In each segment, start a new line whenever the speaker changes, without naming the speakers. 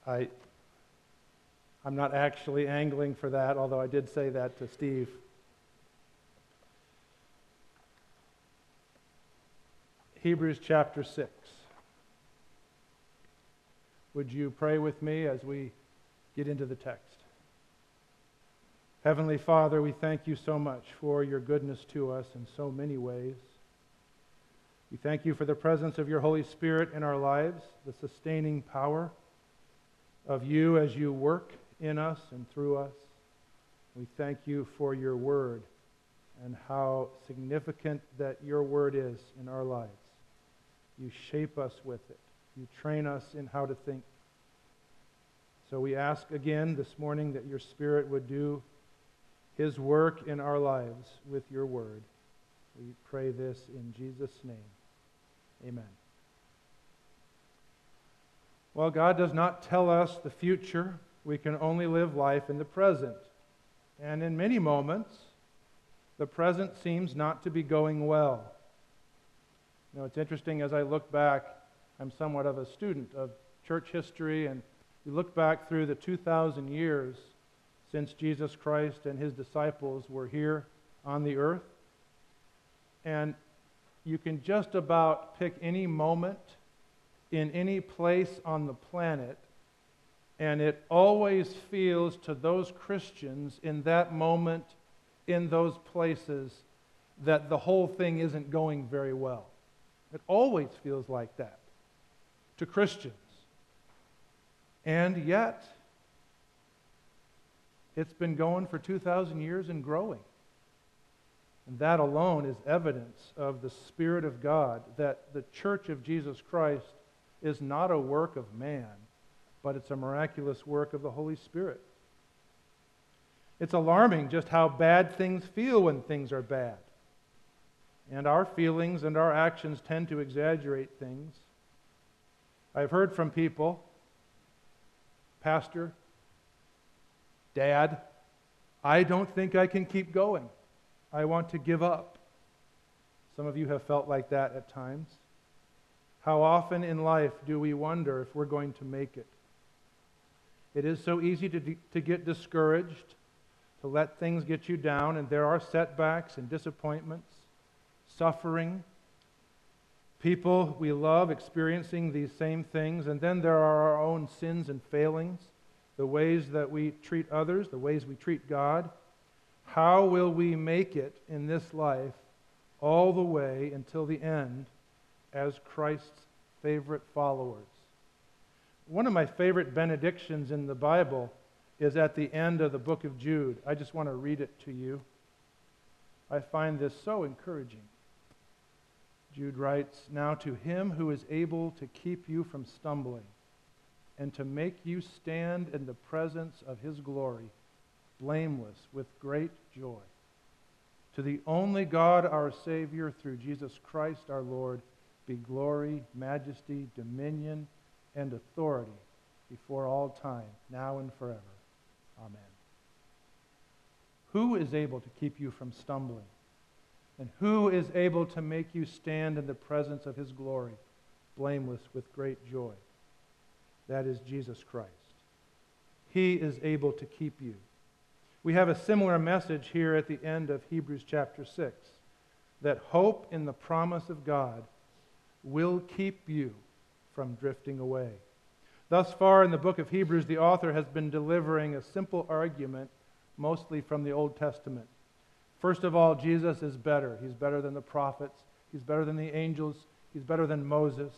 I'm not actually angling for that, although I did say that to Steve. Hebrews chapter 6. Would you pray with me as we get into the text? Heavenly Father, we thank you so much for your goodness to us in so many ways. We thank you for the presence of your Holy Spirit in our lives, the sustaining power of you as you work in us and through us. We thank you for your word and how significant that your word is in our lives. You shape us with it. You train us in how to think. So we ask again this morning that your Spirit would do his work in our lives with your word. We pray this in Jesus' name. Amen. Well, God does not tell us the future. We can only live life in the present. And in many moments, the present seems not to be going well. You know, it's interesting as I look back, I'm somewhat of a student of church history, and you look back through the 2,000 years since Jesus Christ and his disciples were here on the earth. And you can just about pick any moment in any place on the planet, and it always feels to those Christians in that moment, in those places, that the whole thing isn't going very well. It always feels like that to Christians. And yet, it's been going for 2,000 years and growing. And that alone is evidence of the Spirit of God, that the Church of Jesus Christ is not a work of man, but it's a miraculous work of the Holy Spirit. It's alarming just how bad things feel when things are bad. And our feelings and our actions tend to exaggerate things. I've heard from people, Pastor, Dad, I don't think I can keep going. I want to give up. Some of you have felt like that at times. How often in life do we wonder if we're going to make it? It is so easy to get discouraged, to let things get you down, and there are setbacks and disappointments, suffering, people we love experiencing these same things, and then there are our own sins and failings, the ways that we treat others, the ways we treat God. How will we make it in this life all the way until the end as Christ's favorite followers? One of my favorite benedictions in the Bible is at the end of the book of Jude. I just want to read it to you. I find this so encouraging. Jude writes, "Now to him who is able to keep you from stumbling and to make you stand in the presence of his glory, blameless with great joy. To the only God our Savior, through Jesus Christ our Lord, be glory, majesty, dominion, and authority before all time, now and forever. Amen." Who is able to keep you from stumbling? And who is able to make you stand in the presence of his glory, blameless with great joy? That is Jesus Christ. He is able to keep you. We have a similar message here at the end of Hebrews chapter 6, that hope in the promise of God will keep you from drifting away. Thus far in the book of Hebrews, the author has been delivering a simple argument, mostly from the Old Testament. First of all, Jesus is better. He's better than the prophets. He's better than the angels. He's better than Moses.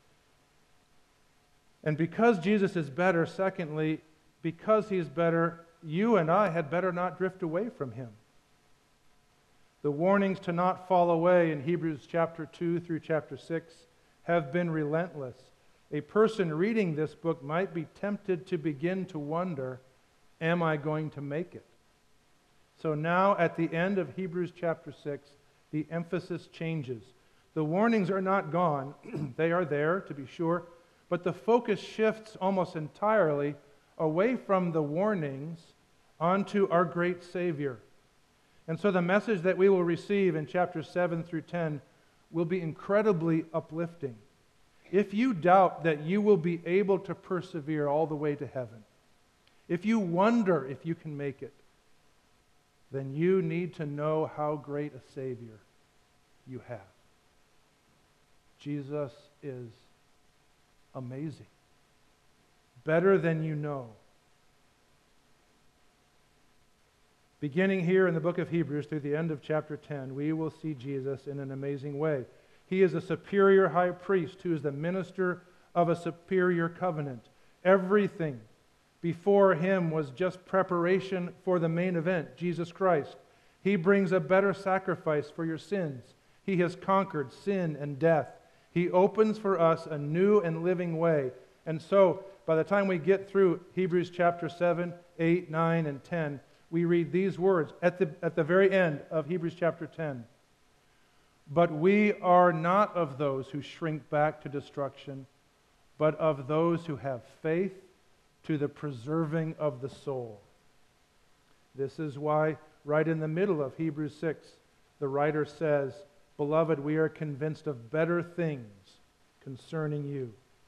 And because Jesus is better, secondly, because he's better, you and I had better not drift away from him. The warnings to not fall away in Hebrews chapter 2 through chapter 6 have been relentless. A person reading this book might be tempted to begin to wonder, am I going to make it? So now at the end of Hebrews chapter 6, the emphasis changes. The warnings are not gone. They are there, to be sure, but the focus shifts almost entirely away from the warnings onto our great Savior. And so the message that we will receive in chapters 7 through 10 will be incredibly uplifting. if you doubt that you will be able to persevere all the way to heaven, if you wonder if you can make it, then you need to know how great a Savior you have. Jesus is amazing, better than you know. Beginning here in the book of Hebrews through the end of chapter 10, we will see Jesus in an amazing way. He is a superior high priest who is the minister of a superior covenant. Everything before him was just preparation for the main event, Jesus Christ. He brings a better sacrifice for your sins. He has conquered sin and death. He opens for us a new and living way. And so, by the time we get through Hebrews chapter 7, 8, 9, and 10, we read these words at the very end of Hebrews chapter 10. But we are not of those who shrink back to destruction, but of those who have faith to the preserving of the soul. This is why, right in the middle of Hebrews 6, the writer says, Beloved, we are convinced of better things concerning you.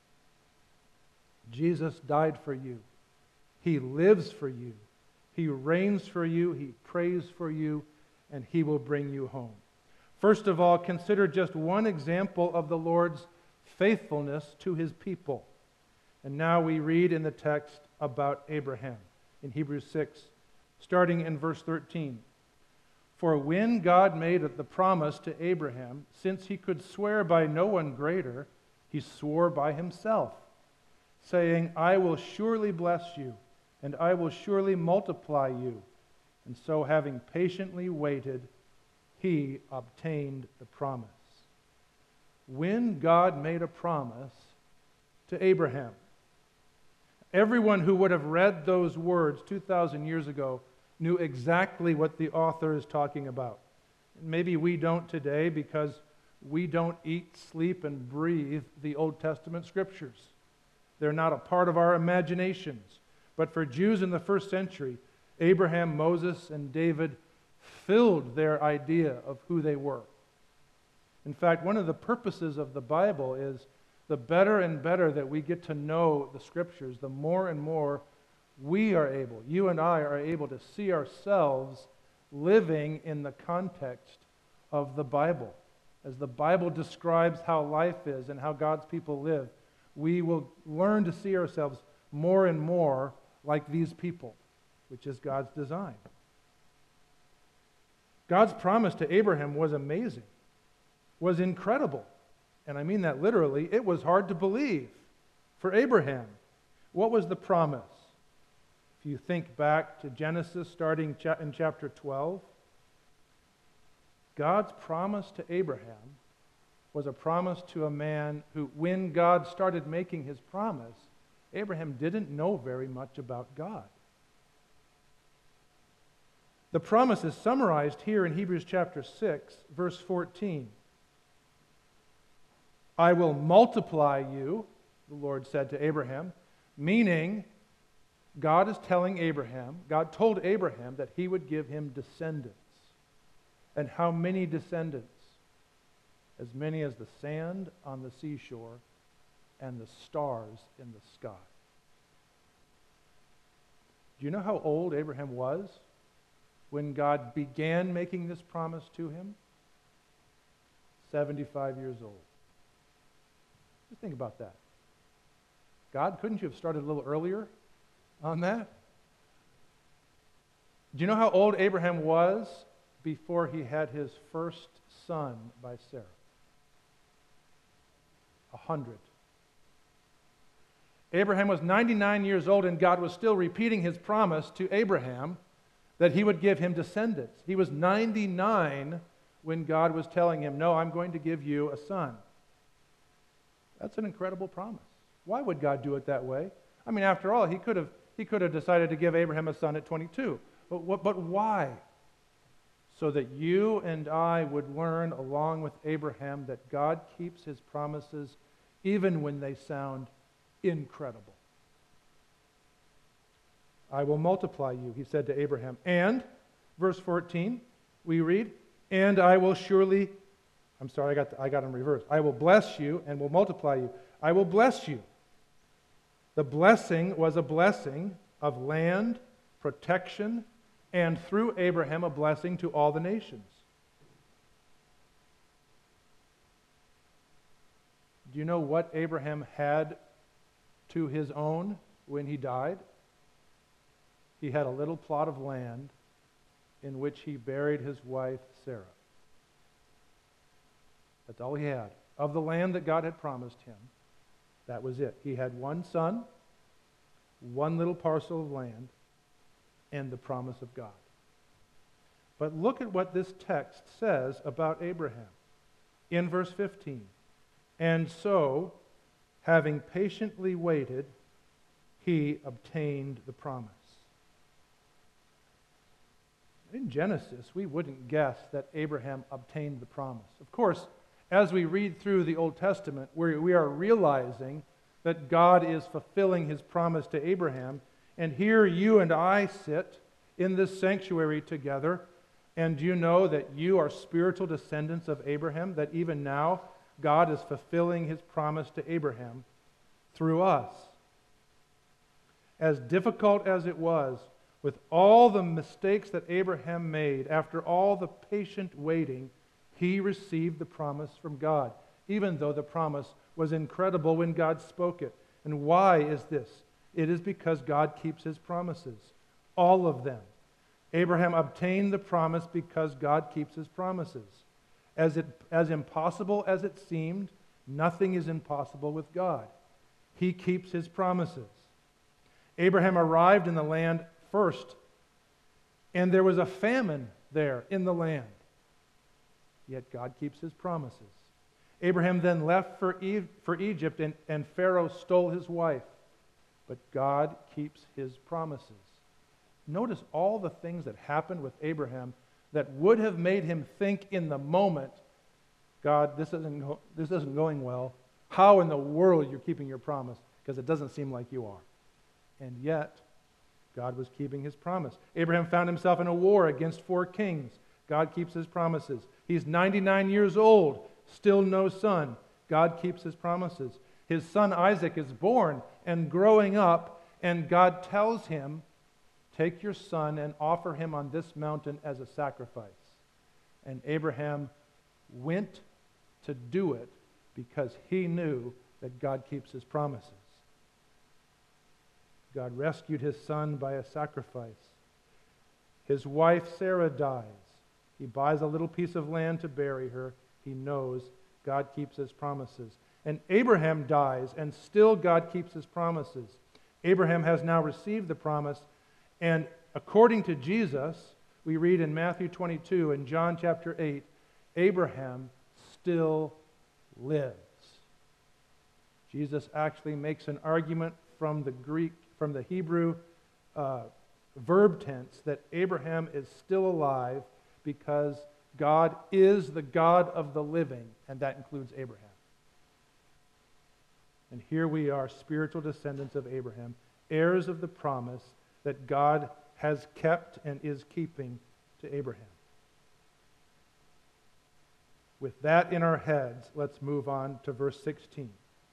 Jesus died for you. He lives for you. He reigns for you. He prays for you. And He will bring you home. First of all, consider just one example of the Lord's faithfulness to His people. And now we read in the text about Abraham in Hebrews 6, starting in verse 13. For when God made the promise to Abraham, since he could swear by no one greater, he swore by himself, saying, I will surely bless you, and I will surely multiply you. And so, having patiently waited, he obtained the promise. When God made a promise to Abraham, everyone who would have read those words 2,000 years ago knew exactly what the author is talking about. Maybe we don't today because we don't eat, sleep, and breathe the Old Testament scriptures. They're not a part of our imaginations. But for Jews in the first century, Abraham, Moses, and David filled their idea of who they were. In fact, one of the purposes of the Bible is the better and better that we get to know the Scriptures, the more and more we are able, you and I are able to see ourselves living in the context of the Bible. As the Bible describes how life is and how God's people live, we will learn to see ourselves more and more like these people, which is God's design. God's promise to Abraham was amazing, was incredible. And I mean that literally. It was hard to believe for Abraham. What was the promise? If you think back to Genesis starting in chapter 12, God's promise to Abraham was a promise to a man who, when God started making his promise, Abraham didn't know very much about God. The promise is summarized here in Hebrews chapter 6, verse 14. I will multiply you, the Lord said to Abraham, meaning God is telling Abraham, God told Abraham that He would give him descendants. And how many descendants? As many as the sand on the seashore and the stars in the sky. Do you know how old Abraham was when God began making this promise to him? 75 years old. Just think about that. God, couldn't you have started a little earlier on that? Do you know how old Abraham was before he had his first son by Sarah? 100. Abraham was 99 years old, and God was still repeating His promise to Abraham that He would give him descendants. He was 99 when God was telling him, no, I'm going to give you a son. That's an incredible promise. Why would God do it that way? I mean, after all, He could have decided to give Abraham a son at 22. But why? So that you and I would learn, along with Abraham, that God keeps His promises even when they sound incredible. I will multiply you, He said to Abraham. And, verse 14, we read, and I will surely, I got them reversed. I will bless you and will multiply you. I will bless you. The blessing was a blessing of land, protection, and through Abraham, a blessing to all the nations. Do you know what Abraham had to his own when he died? He had a little plot of land in which he buried his wife Sarah. That's all he had. Of the land that God had promised him, that was it. He had one son, one little parcel of land, and the promise of God. But look at what this text says about Abraham. In verse 15, and so, having patiently waited, he obtained the promise. In Genesis, we wouldn't guess that Abraham obtained the promise. Of course, as we read through the Old Testament, we are realizing that God is fulfilling his promise to Abraham. And here you and I sit in this sanctuary together. And do you know that you are spiritual descendants of Abraham? That even now, God is fulfilling his promise to Abraham through us. As difficult as it was, with all the mistakes that Abraham made, after all the patient waiting, he received the promise from God, even though the promise was incredible when God spoke it. And why is this? It is because God keeps his promises, all of them. Abraham obtained the promise because God keeps his promises. As impossible as it seemed, nothing is impossible with God. He keeps his promises. Abraham arrived in the land first, and there was a famine there in the land. Yet God keeps his promises. Abraham then left for Egypt, and Pharaoh stole his wife. But God keeps his promises. Notice all the things that happened with Abraham that would have made him think in the moment, God, this isn't going well. How in the world you're keeping your promise? Because it doesn't seem like you are. And yet, God was keeping his promise. Abraham found himself in a war against 4 kings. God keeps his promises. He's 99 years old, still no son. God keeps his promises. His son Isaac is born and growing up, and God tells him, take your son and offer him on this mountain as a sacrifice. And Abraham went to do it because he knew that God keeps his promises. God rescued his son by a sacrifice. His wife Sarah dies. He buys a little piece of land to bury her. He knows God keeps his promises. And Abraham dies, and still God keeps his promises. Abraham has now received the promise, and according to Jesus, we read in Matthew 22 and John chapter 8, Abraham still lives. Jesus actually makes an argument from the Hebrew verb tense that Abraham is still alive because God is the God of the living, and that includes Abraham. And here we are, spiritual descendants of Abraham, heirs of the promise that God has kept and is keeping to Abraham. With that in our heads, let's move on to verse 16.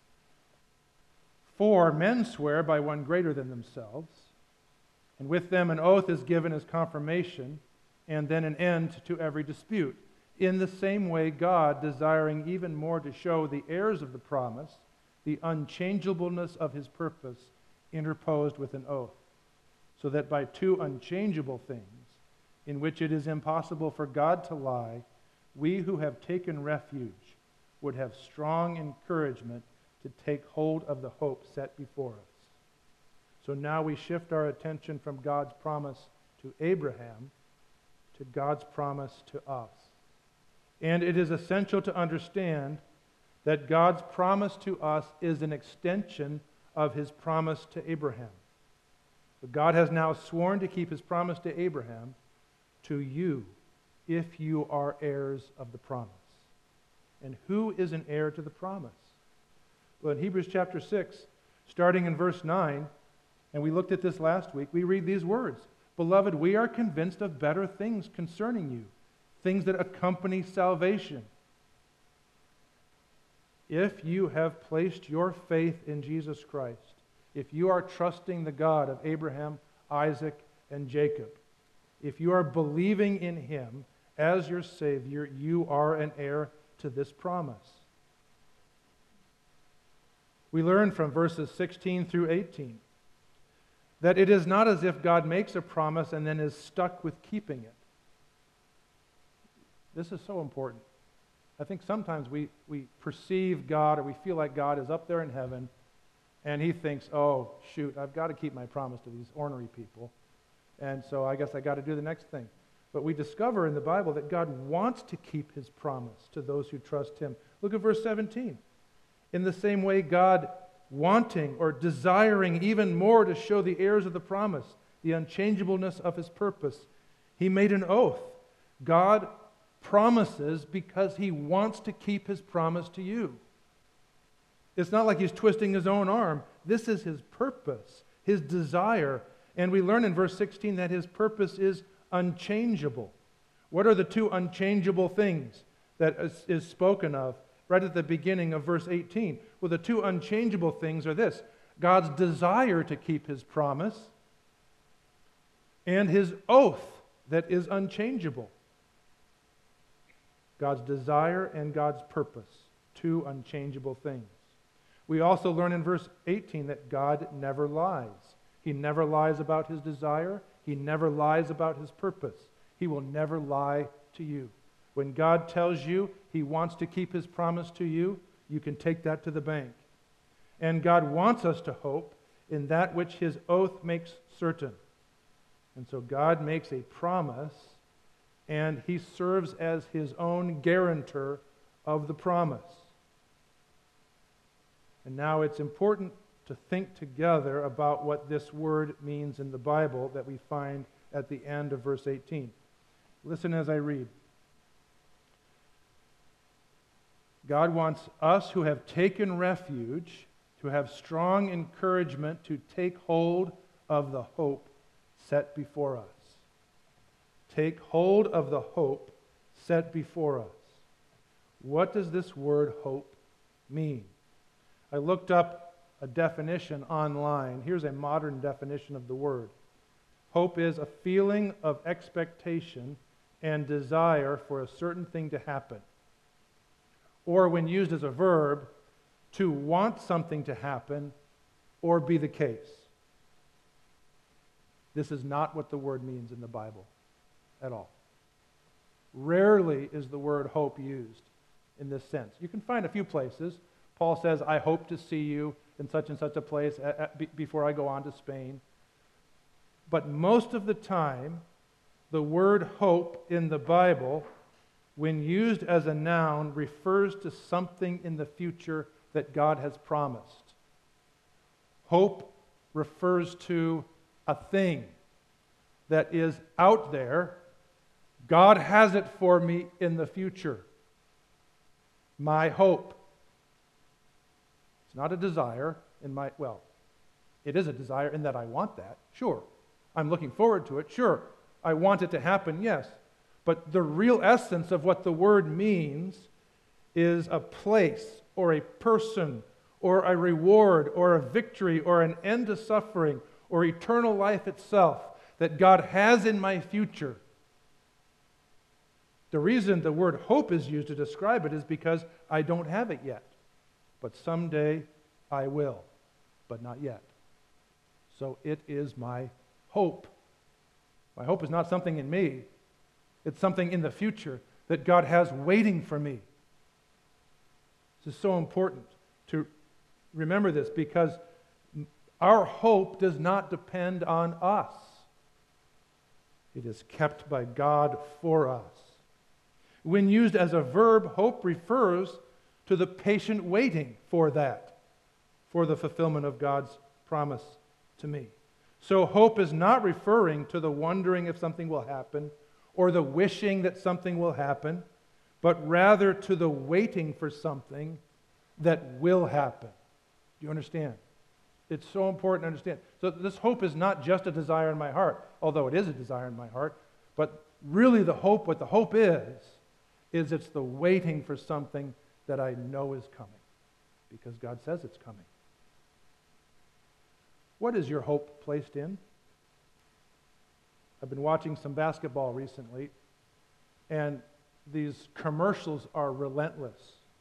For men swear by one greater than themselves, and with them an oath is given as confirmation, and then an end to every dispute. In the same way, God, desiring even more to show the heirs of the promise the unchangeableness of his purpose, interposed with an oath, so that by 2 unchangeable things, in which it is impossible for God to lie, we who have taken refuge would have strong encouragement to take hold of the hope set before us. So now we shift our attention from God's promise to Abraham to God's promise to us. And it is essential to understand that God's promise to us is an extension of his promise to Abraham. But God has now sworn to keep his promise to Abraham to you, if you are heirs of the promise. And who is an heir to the promise? Well, in Hebrews chapter 6, starting in verse 9, and we looked at this last week, we read these words, Beloved, we are convinced of better things concerning you, things that accompany salvation. If you have placed your faith in Jesus Christ, if you are trusting the God of Abraham, Isaac, and Jacob, if you are believing in Him as your Savior, you are an heir to this promise. We learn from verses 16 through 18 that it is not as if God makes a promise and then is stuck with keeping it. This is so important. I think sometimes we perceive God, or we feel like God is up there in heaven, and He thinks, oh, shoot, I've got to keep my promise to these ornery people, and so I guess I got to do the next thing. But we discover in the Bible that God wants to keep His promise to those who trust Him. Look at verse 17. In the same way, God wanting or desiring even more to show the heirs of the promise the unchangeableness of His purpose, He made an oath. God promises because He wants to keep His promise to you. It's not like He's twisting His own arm. This is His purpose, His desire. And we learn in verse 16 that His purpose is unchangeable. What are the two unchangeable things that is spoken of right at the beginning of verse 18? Well, the two unchangeable things are this: God's desire to keep His promise and His oath that is unchangeable. God's desire and God's purpose, two unchangeable things. We also learn in verse 18 that God never lies. He never lies about His desire. He never lies about His purpose. He will never lie to you. When God tells you He wants to keep His promise to you, you can take that to the bank. And God wants us to hope in that which His oath makes certain. And so God makes a promise, and He serves as His own guarantor of the promise. And now it's important to think together about what this word means in the Bible that we find at the end of verse 18. Listen as I read. God wants us who have taken refuge to have strong encouragement to take hold of the hope set before us. Take hold of the hope set before us. What does this word hope mean? I looked up a definition online. Here's a modern definition of the word. Hope is a feeling of expectation and desire for a certain thing to happen. Or when used as a verb, to want something to happen or be the case. This is not what the word means in the Bible at all. Rarely is the word hope used in this sense. You can find a few places. Paul says, I hope to see you in such and such a place before I go on to Spain. But most of the time, the word hope in the Bible, when used as a noun, refers to something in the future that God has promised. Hope refers to a thing that is out there. God has it for me in the future. My hope. It's not a desire in my, well, it is a desire in that I want that, sure. I'm looking forward to it, sure. I want it to happen, yes. But the real essence of what the word means is a place or a person or a reward or a victory or an end to suffering or eternal life itself that God has in my future. The reason the word hope is used to describe it is because I don't have it yet. But someday I will, but not yet. So it is my hope. My hope is not something in me. It's something in the future that God has waiting for me. This is so important to remember this because our hope does not depend on us. It is kept by God for us. When used as a verb, hope refers to the patient waiting for that, for the fulfillment of God's promise to me. So hope is not referring to the wondering if something will happen or the wishing that something will happen, but rather to the waiting for something that will happen. Do you understand? It's so important to understand. So this hope is not just a desire in my heart, although it is a desire in my heart, but really the hope, what the hope is it's the waiting for something that I know is coming. because God says it's coming. What is your hope placed in? I've been watching some basketball recently, and these commercials are relentless.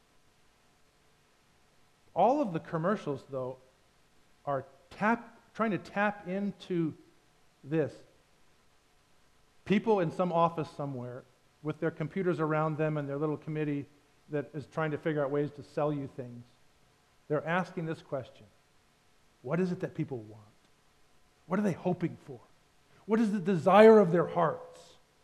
All of the commercials, though, are trying to tap into this. People in some office somewhere with their computers around them and their little committee that is trying to figure out ways to sell you things, they're asking this question: what is it that people want? What are they hoping for? What is the desire of their hearts?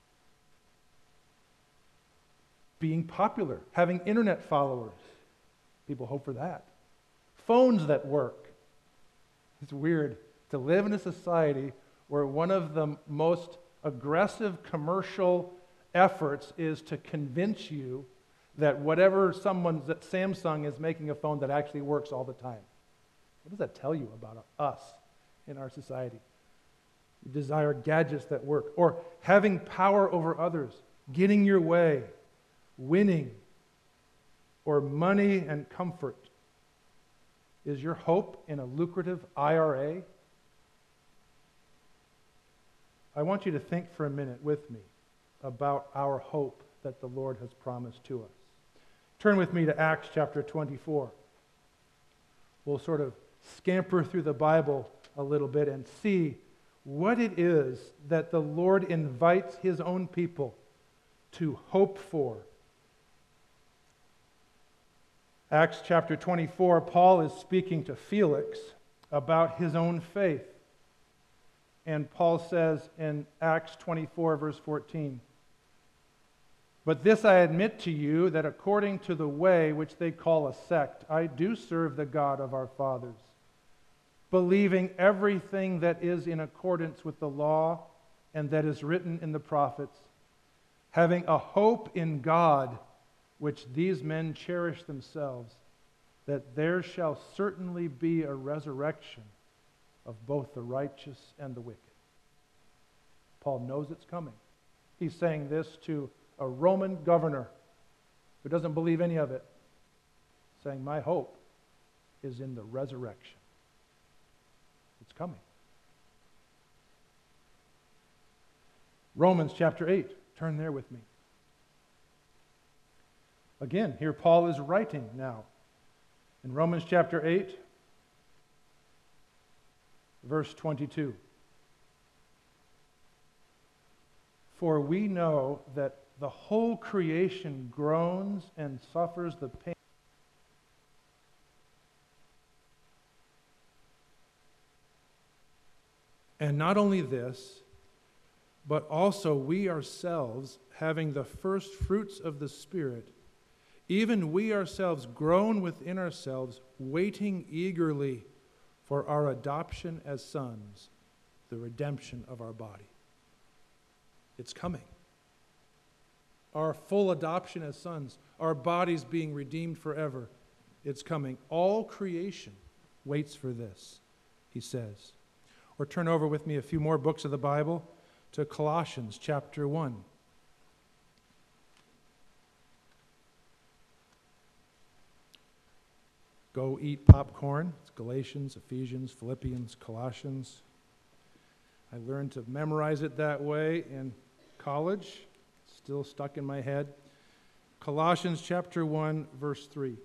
Being popular, having internet followers. People hope for that. Phones that work. It's weird to live in a society where one of the most aggressive commercial efforts is to convince you that that Samsung is making a phone that actually works all the time. What does that tell you about us in our society? You desire gadgets that work, or having power over others, getting your way, winning, or money and comfort. Is your hope in a lucrative IRA? I want you to think for a minute with me about our hope that the Lord has promised to us. Turn with me to Acts chapter 24. We'll sort of scamper through the Bible a little bit and see what it is that the Lord invites His own people to hope for. Acts chapter 24, Paul is speaking to Felix about his own faith. And Paul says in Acts 24, verse 14, "But this I admit to you, that according to the way which they call a sect, I do serve the God of our fathers, believing everything that is in accordance with the law and that is written in the prophets, having a hope in God, which these men cherish themselves, that there shall certainly be a resurrection of both the righteous and the wicked." Paul knows it's coming. He's saying this to a Roman governor who doesn't believe any of it, saying, my hope is in the resurrection. It's coming. Romans chapter 8. Turn there with me. Again, here Paul is writing now. In Romans chapter 8, verse 22. "For we know that the whole creation groans and suffers the pain." And not only this, but also we ourselves, having the first fruits of the Spirit, even we ourselves groan within ourselves, waiting eagerly for our adoption as sons, the redemption of our body. It's coming. Our full adoption as sons, our bodies being redeemed forever. It's coming. All creation waits for this, he says. Or turn over with me a few more books of the Bible to Colossians chapter 1. Go eat popcorn. It's Galatians, Ephesians, Philippians, Colossians. I learned to memorize it that way in college. It's still stuck in my head. Colossians chapter 1, verse 3.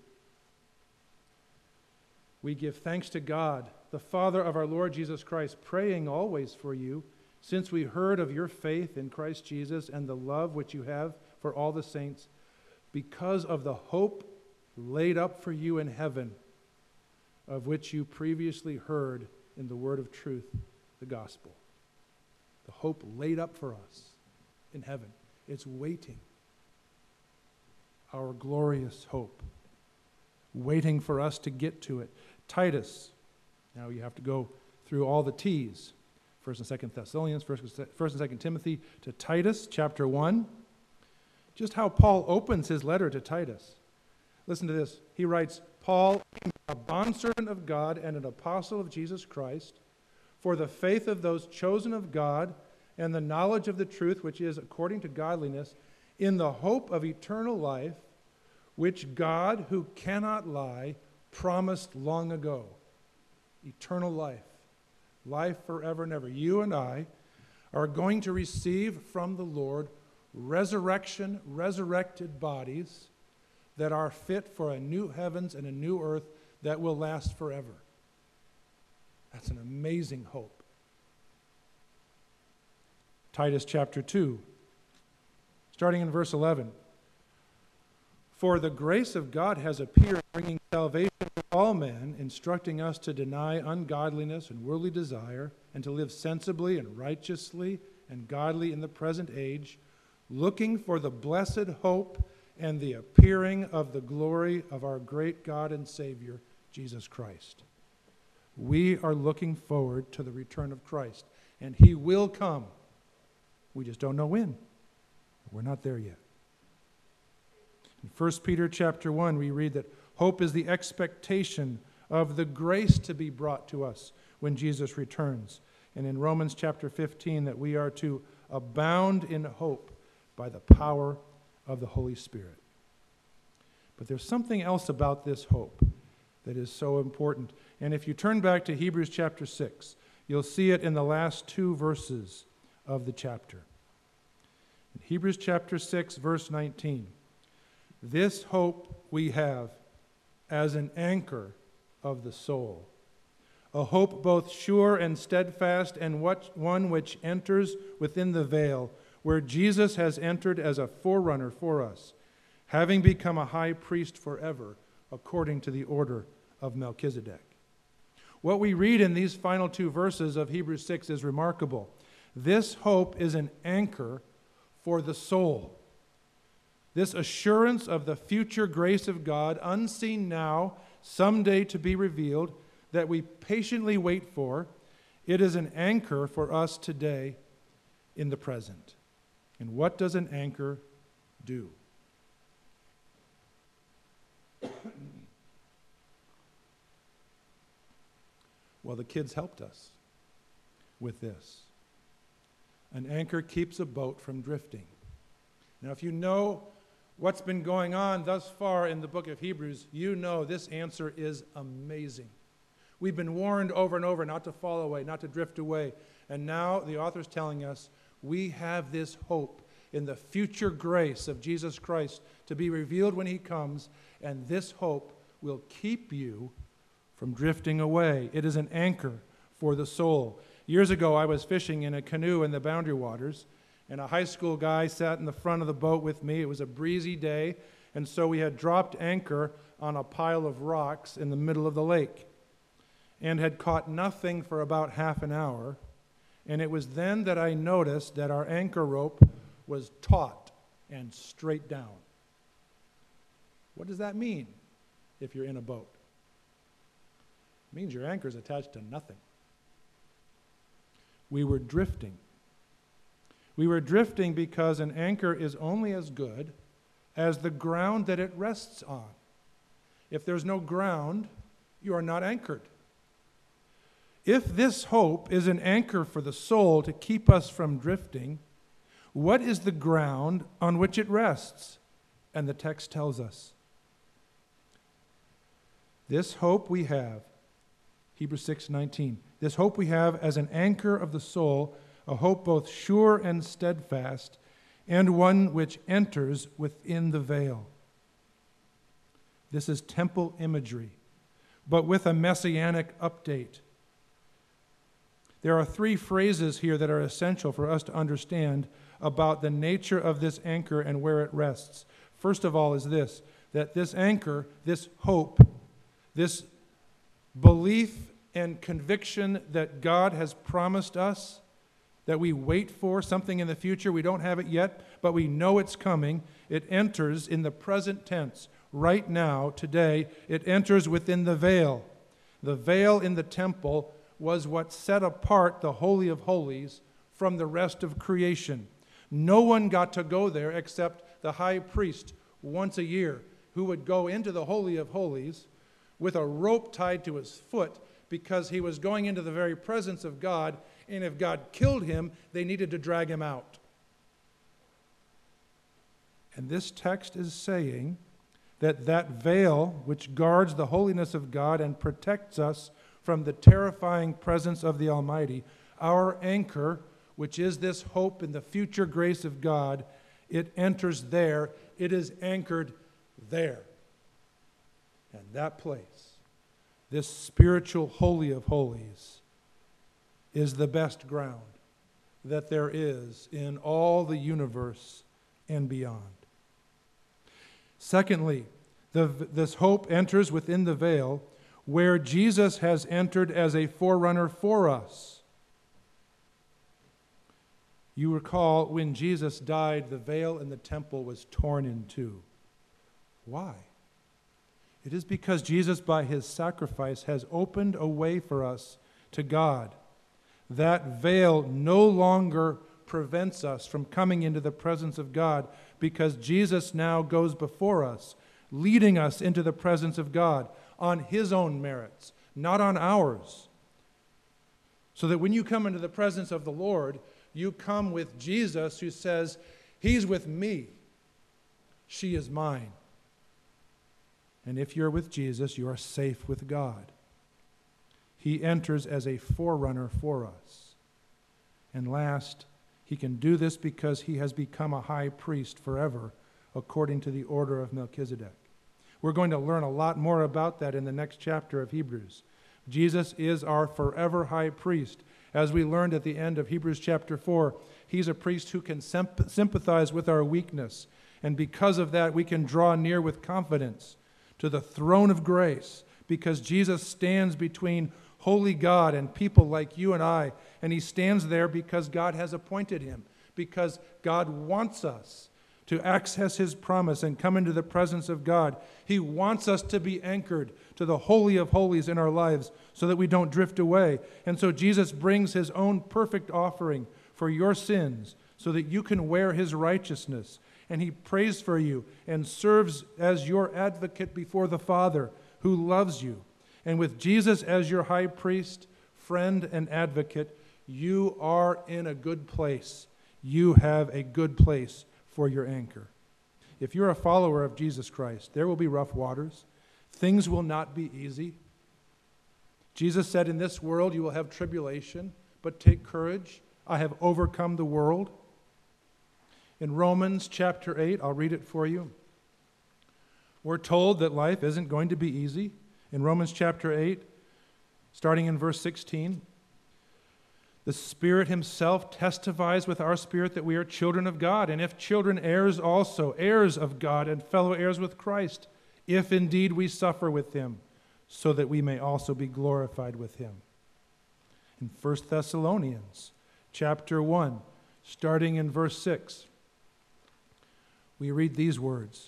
"We give thanks to God, the Father of our Lord Jesus Christ, praying always for you, since we heard of your faith in Christ Jesus and the love which you have for all the saints, because of the hope laid up for you in heaven, of which you previously heard in the word of truth, the gospel." The hope laid up for us in heaven. It's waiting. Our glorious hope. Waiting for us to get to it. Titus. Now you have to go through all the T's. 1st and 2nd Thessalonians, 1st and 2nd Timothy, to Titus chapter 1. Just how Paul opens his letter to Titus. Listen to this. He writes, "Paul, a bondservant of God and an apostle of Jesus Christ, for the faith of those chosen of God and the knowledge of the truth which is according to godliness, in the hope of eternal life, which God, who cannot lie, promised long ago. Eternal life. Life forever and ever. You and I are going to receive from the Lord resurrected bodies that are fit for a new heavens and a new earth that will last forever. That's an amazing hope. Titus chapter 2, starting in verse 11. For the grace of God has appeared, bringing salvation to all men, instructing us to deny ungodliness and worldly desire, and to live sensibly and righteously and godly in the present age, looking for the blessed hope and the appearing of the glory of our great God and Savior, Jesus Christ. We are looking forward to the return of Christ, and he will come. We just don't know when. We're not there yet. In 1 Peter chapter 1, we read that hope is the expectation of the grace to be brought to us when Jesus returns. And in Romans chapter 15, that we are to abound in hope by the power of the Holy Spirit. But there's something else about this hope that is so important. And if you turn back to Hebrews chapter 6, you'll see it in the last two verses of the chapter. In Hebrews chapter 6, verse 19, this hope we have as an anchor of the soul, a hope both sure and steadfast, and one which enters within the veil, where Jesus has entered as a forerunner for us, having become a high priest forever, according to the order of Melchizedek. What we read in these final two verses of Hebrews 6 is remarkable. This hope is an anchor for the soul. This assurance of the future grace of God, unseen now, someday to be revealed, that we patiently wait for, it is an anchor for us today in the present. And what does an anchor do? Well, the kids helped us with this. An anchor keeps a boat from drifting. Now, if you know what's been going on thus far in the book of Hebrews, you know this answer is amazing. We've been warned over and over not to fall away, not to drift away. And now the author's telling us we have this hope in the future grace of Jesus Christ to be revealed when he comes, and this hope will keep you from drifting away. It is an anchor for the soul. Years ago, I was fishing in a canoe in the Boundary Waters, and a high school guy sat in the front of the boat with me. It was a breezy day, and so we had dropped anchor on a pile of rocks in the middle of the lake and had caught nothing for about half an hour. And it was then that I noticed that our anchor rope was taut and straight down. What does that mean if you're in a boat? It means your anchor is attached to nothing. We were drifting. We were drifting because an anchor is only as good as the ground that it rests on. If there's no ground, you are not anchored. If this hope is an anchor for the soul to keep us from drifting, what is the ground on which it rests? And the text tells us. This hope we have, Hebrews 6:19, this hope we have as an anchor of the soul, a hope both sure and steadfast, and one which enters within the veil. This is temple imagery, but with a messianic update. There are three phrases here that are essential for us to understand about the nature of this anchor and where it rests. First of all is this, that this anchor, this hope, this belief and conviction that God has promised us, that we wait for something in the future. We don't have it yet, but we know it's coming. It enters in the present tense. Right now, today, it enters within the veil. The veil in the temple was what set apart the Holy of Holies from the rest of creation. No one got to go there except the high priest once a year, who would go into the Holy of Holies with a rope tied to his foot because he was going into the very presence of God, and if God killed him, they needed to drag him out. And this text is saying that veil which guards the holiness of God and protects us from the terrifying presence of the Almighty, our anchor, which is this hope in the future grace of God, it enters there. It is anchored there. And that place, this spiritual holy of holies, is the best ground that there is in all the universe and beyond. Secondly, this hope enters within the veil where Jesus has entered as a forerunner for us. You recall when Jesus died, the veil in the temple was torn in two. Why? It is because Jesus, by his sacrifice, has opened a way for us to God. That veil no longer prevents us from coming into the presence of God because Jesus now goes before us, leading us into the presence of God on his own merits, not on ours. So that when you come into the presence of the Lord, you come with Jesus who says, he's with me, she is mine. And if you're with Jesus, you are safe with God. He enters as a forerunner for us. And last, he can do this because he has become a high priest forever, according to the order of Melchizedek. We're going to learn a lot more about that in the next chapter of Hebrews. Jesus is our forever high priest. As we learned at the end of Hebrews chapter 4, he's a priest who can sympathize with our weakness. And because of that, we can draw near with confidence to the throne of grace, because Jesus stands between holy God and people like you and I, and he stands there because God has appointed him, because God wants us to access his promise and come into the presence of God. He wants us to be anchored to the Holy of Holies in our lives so that we don't drift away. And so Jesus brings his own perfect offering for your sins so that you can wear his righteousness. And he prays for you and serves as your advocate before the Father who loves you. And with Jesus as your high priest, friend, and advocate, you are in a good place. You have a good place for your anchor. If you're a follower of Jesus Christ, there will be rough waters. Things will not be easy. Jesus said, in this world you will have tribulation, but take courage. I have overcome the world. In Romans chapter 8, I'll read it for you. We're told that life isn't going to be easy. In Romans chapter 8, starting in verse 16, the Spirit himself testifies with our spirit that we are children of God, and if children, heirs also, heirs of God and fellow heirs with Christ, if indeed we suffer with him, so that we may also be glorified with him. In 1 Thessalonians chapter 1, starting in verse 6, we read these words.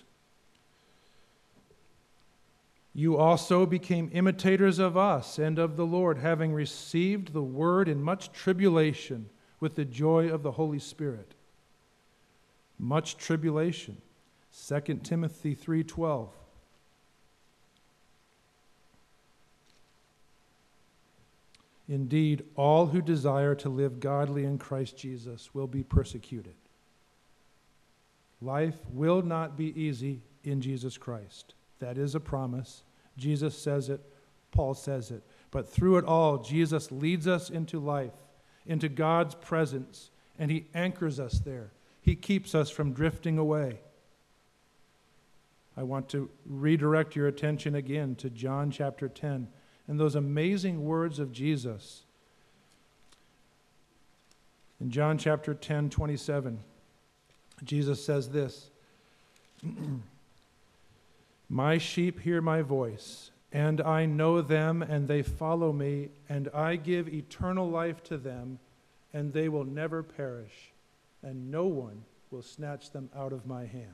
You also became imitators of us and of the Lord, having received the word in much tribulation with the joy of the Holy Spirit. Much tribulation. 2 Timothy 3:12. Indeed, all who desire to live godly in Christ Jesus will be persecuted. Life will not be easy in Jesus Christ. That is a promise. Jesus says it. Paul says it. But through it all, Jesus leads us into life, into God's presence, and he anchors us there. He keeps us from drifting away. I want to redirect your attention again to John chapter 10 and those amazing words of Jesus. In John chapter 10, 27, Jesus says this, my sheep hear my voice, and I know them, and they follow me, and I give eternal life to them, and they will never perish, and no one will snatch them out of my hand.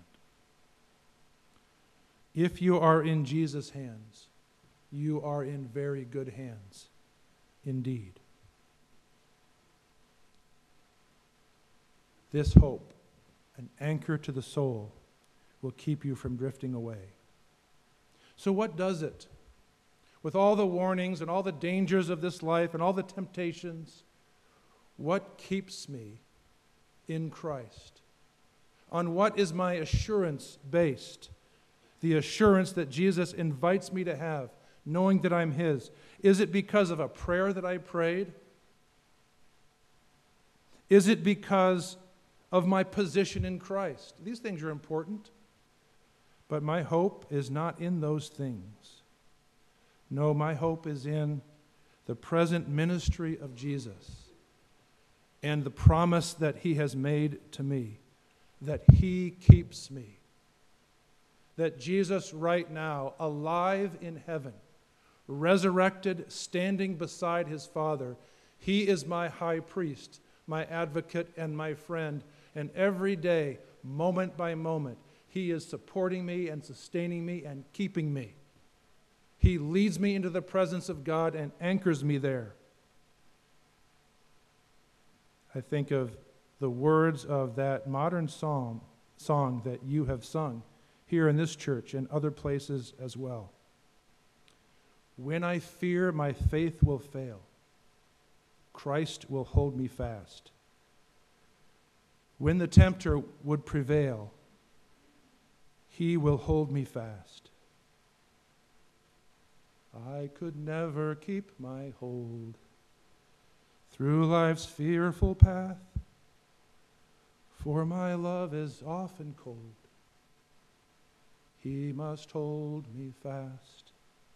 If you are in Jesus' hands, you are in very good hands indeed. This hope, an anchor to the soul, will keep you from drifting away. So what does it? With all the warnings and all the dangers of this life and all the temptations, what keeps me in Christ? On what is my assurance based? the assurance that Jesus invites me to have, knowing that I'm His? Is it because of a prayer that I prayed? Is it because of my position in Christ? These things are important, but my hope is not in those things. No, my hope is in the present ministry of Jesus and the promise that He has made to me, that He keeps me, that Jesus right now, alive in heaven, resurrected, standing beside His Father, He is my high priest, my advocate, and my friend, and every day, moment by moment, He is supporting me and sustaining me and keeping me. He leads me into the presence of God and anchors me there. I think of the words of that modern song that you have sung here in this church and other places as well. When I fear my faith will fail, Christ will hold me fast. When the tempter would prevail, He will hold me fast. I could never keep my hold through life's fearful path, for my love is often cold. He must hold me fast.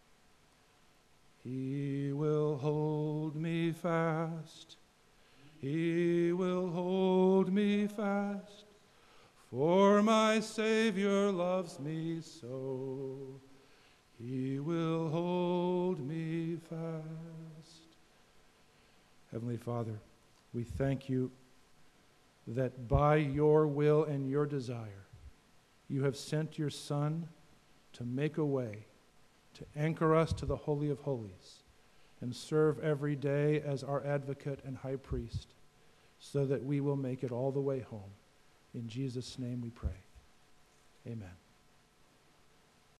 He will hold me fast. He will hold me fast, for my Savior loves me so. He will hold me fast. Heavenly Father, we thank You that by Your will and Your desire, You have sent Your Son to make a way, to anchor us to the Holy of Holies, and serve every day as our advocate and high priest, so that we will make it all the way home. In Jesus' name we pray. Amen.